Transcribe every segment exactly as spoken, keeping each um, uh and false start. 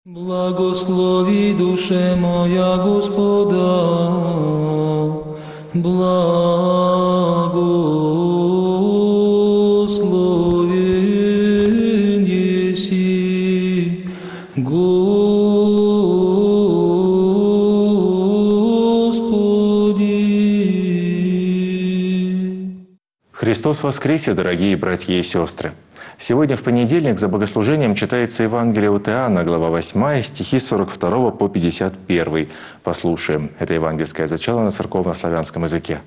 Благослови душе моя Господа, благословен еси Господи. Христос воскресе, дорогие братья и сестры! Сегодня в понедельник за богослужением читается Евангелие от Иоанна, глава восьмая, стихи с сорок второго по пятьдесят первый. Послушаем это евангельское зачало на церковно-славянском языке.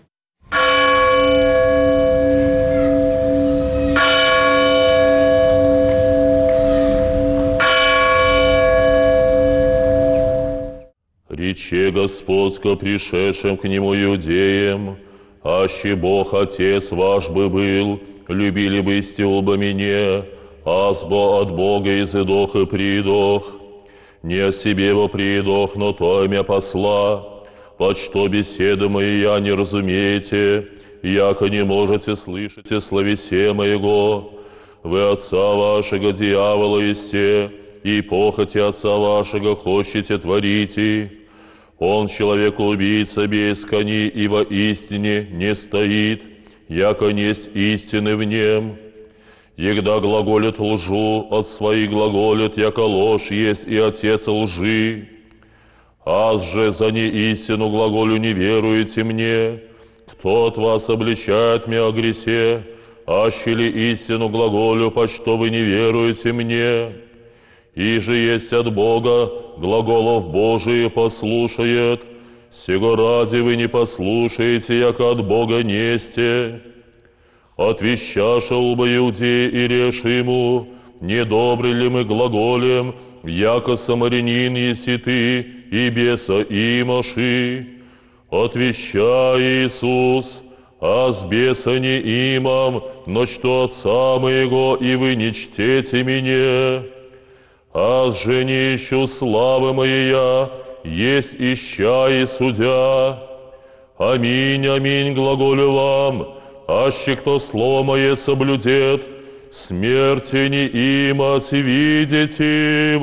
«Рече Господь ко пришедшим к Нему иудеям, аще Бог Отец ваш бы был, любили бы истил бы меня, азбо от Бога изыдох и придох. Не о себе бы придох, но то имя посла, под что беседы мои я не разумеете, яко не можете слышать и словесе моего. Вы отца вашего дьявола есте, и похоти отца вашего хочете творите. Он человек-убийца без кони и во истине не стоит, яко несть истины в нем. Егда глаголит лжу, от своих глаголит, яко ложь есть и отец лжи. Аз же за неистину глаголю не веруете мне. Кто от вас обличает меня о гресе, аще ли истину глаголю, по что вы не веруете мне? И же есть от Бога, глаголов Божии послушает, сего ради вы не послушаете, яко от Бога несте. Отвещаша оба иудеи и решь ему, не добры ли мы глаголем, яко самарянин еси ты, и беса имаши. Отвещай, Иисус, а с беса не имам, но что отца моего, и вы не чтете меня. Аз же не ищу славы моей, есть ища и судя. Аминь, аминь, глаголю вам, аще кто слово мое соблюдет, смерти не имать видите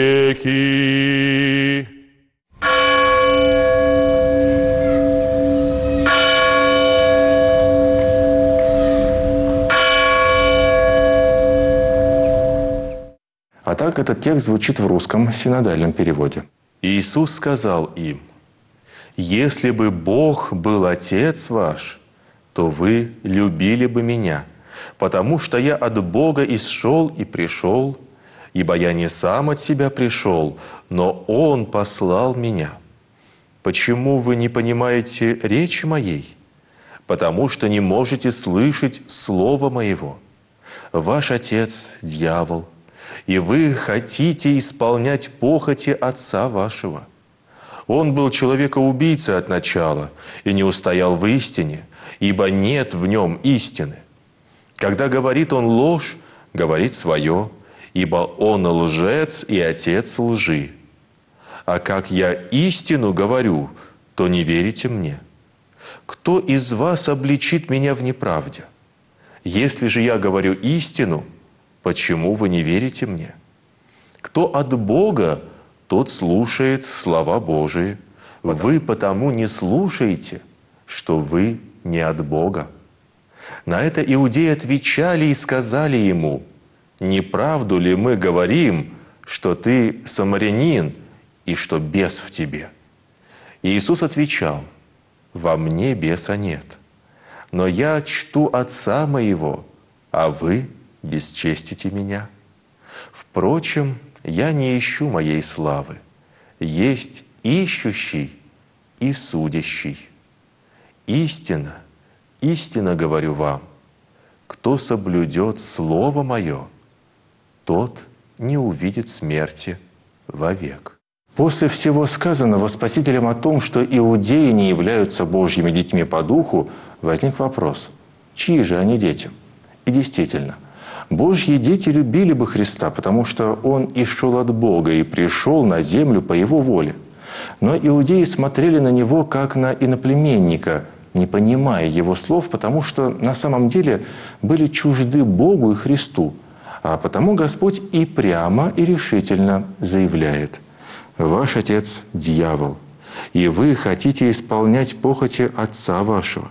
вовеки. А так этот текст звучит в русском синодальном переводе. Иисус сказал им: «Если бы Бог был Отец ваш, то вы любили бы Меня, потому что Я от Бога исшел и пришел, ибо Я не сам от себя пришел, но Он послал Меня. Почему вы не понимаете речи Моей? Потому что не можете слышать Слова Моего. Ваш отец – дьявол, и вы хотите исполнять похоти отца вашего. Он был человека-убийцей от начала и не устоял в истине, ибо нет в нем истины. Когда говорит он ложь, говорит свое, ибо он лжец и отец лжи. А как я истину говорю, то не верите мне. Кто из вас обличит меня в неправде? Если же я говорю истину, почему вы не верите мне? Кто от Бога, тот слушает слова Божии. Вы потому не слушаете, что вы не от Бога». На это иудеи отвечали и сказали ему: «Не правду ли мы говорим, что ты самарянин и что бес в тебе?» И Иисус отвечал: «Во мне беса нет, но я чту Отца моего, а вы бесчестите меня. Впрочем, я не ищу моей славы. Есть ищущий и судящий. Истина, истинно говорю вам, кто соблюдет Слово Мое, тот не увидит смерти вовек». После всего сказанного Спасителем о том, что иудеи не являются Божьими детьми по духу, возник вопрос: чьи же они дети? И действительно, Божьи дети любили бы Христа, потому что Он и шел от Бога и пришел на землю по Его воле. Но иудеи смотрели на Него как на иноплеменника, не понимая Его слов, потому что на самом деле были чужды Богу и Христу. А потому Господь и прямо, и решительно заявляет: «Ваш отец – дьявол, и вы хотите исполнять похоти отца вашего.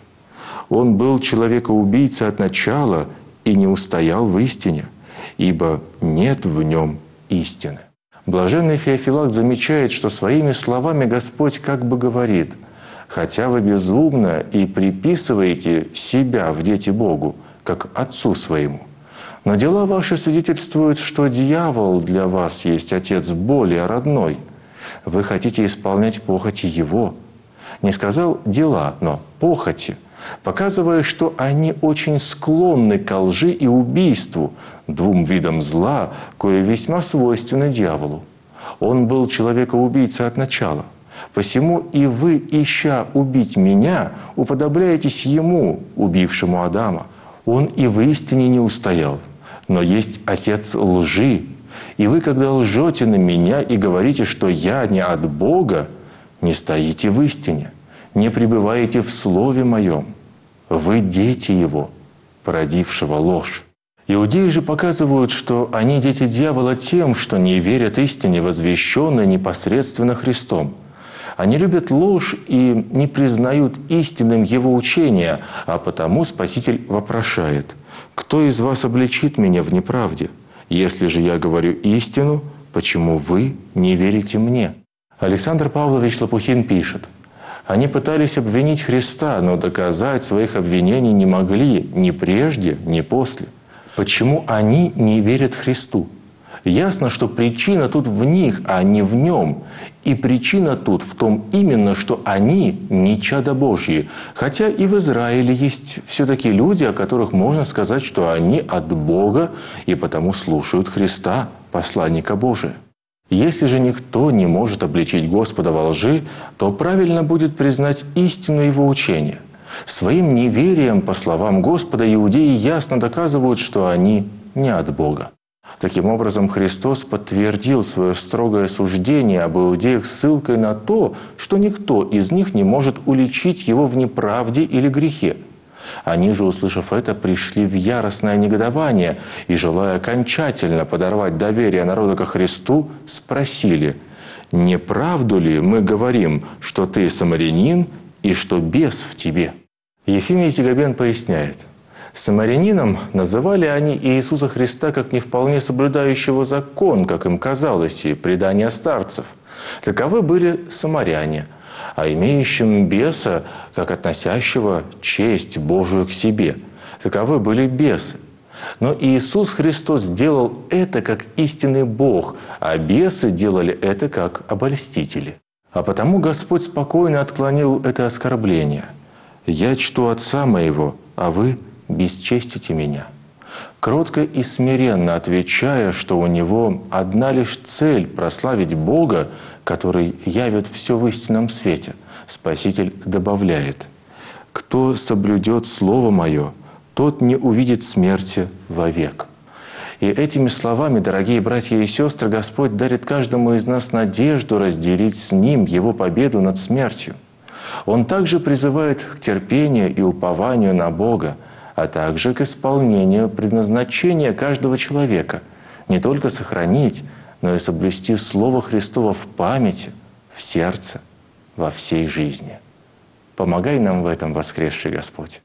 Он был человекоубийца от начала и не устоял в истине, ибо нет в нем истины». Блаженный Феофилакт замечает, что своими словами Господь как бы говорит: «Хотя вы безумно и приписываете себя в дети Богу, как Отцу своему, но дела ваши свидетельствуют, что дьявол для вас есть отец более родной. Вы хотите исполнять похоти его». Не сказал «дела», но «похоти», показывая, что они очень склонны к лжи и убийству, двум видам зла, кое весьма свойственно дьяволу. Он был человекоубийца от начала. Посему и вы, ища убить меня, уподобляетесь ему, убившему Адама. Он и в истине не устоял, но есть отец лжи. И вы, когда лжете на меня и говорите, что я не от Бога, не стоите в истине, не пребываете в слове моем. Вы дети его, породившего ложь. Иудеи же показывают, что они дети дьявола тем, что не верят истине, возвещенной непосредственно Христом. Они любят ложь и не признают истинным его учения, а потому Спаситель вопрошает: «Кто из вас обличит меня в неправде? Если же я говорю истину, почему вы не верите мне?» Александр Павлович Лопухин пишет: «Они пытались обвинить Христа, но доказать своих обвинений не могли ни прежде, ни после. Почему они не верят Христу? Ясно, что причина тут в них, а не в нем. И причина тут в том именно, что они не чада Божьи. Хотя и в Израиле есть все-таки люди, о которых можно сказать, что они от Бога и потому слушают Христа, посланника Божия. Если же никто не может обличить Господа во лжи, то правильно будет признать истину Его учения. Своим неверием, по словам Господа, иудеи ясно доказывают, что они не от Бога. Таким образом, Христос подтвердил свое строгое суждение об иудеях ссылкой на то, что никто из них не может уличить его в неправде или грехе. Они же, услышав это, пришли в яростное негодование и, желая окончательно подорвать доверие народа ко Христу, спросили: «Не правду ли мы говорим, что ты самарянин и что бес в тебе?» Ефимий Зигабен поясняет: самарянином называли они Иисуса Христа как не вполне соблюдающего закон, как им казалось, и предания старцев. Таковы были самаряне, а имеющим беса, как относящего честь Божию к себе. Таковы были бесы. Но Иисус Христос сделал это как истинный Бог, а бесы делали это как обольстители. А потому Господь спокойно отклонил это оскорбление. «Я чту Отца моего, а вы бесчестите меня». Кротко и смиренно отвечая, что у него одна лишь цель – прославить Бога, который явит все в истинном свете, Спаситель добавляет: «Кто соблюдет Слово Мое, тот не увидит смерти вовек». И этими словами, дорогие братья и сестры, Господь дарит каждому из нас надежду разделить с Ним Его победу над смертью. Он также призывает к терпению и упованию на Бога, а также к исполнению предназначения каждого человека, не только сохранить, но и соблюсти Слово Христово в памяти, в сердце, во всей жизни. Помогай нам в этом, воскресший Господь.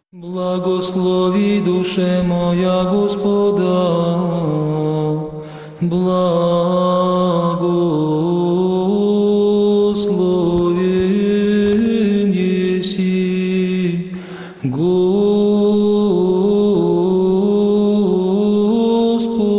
Благослови душе моя Господа, благословен еси, Господи.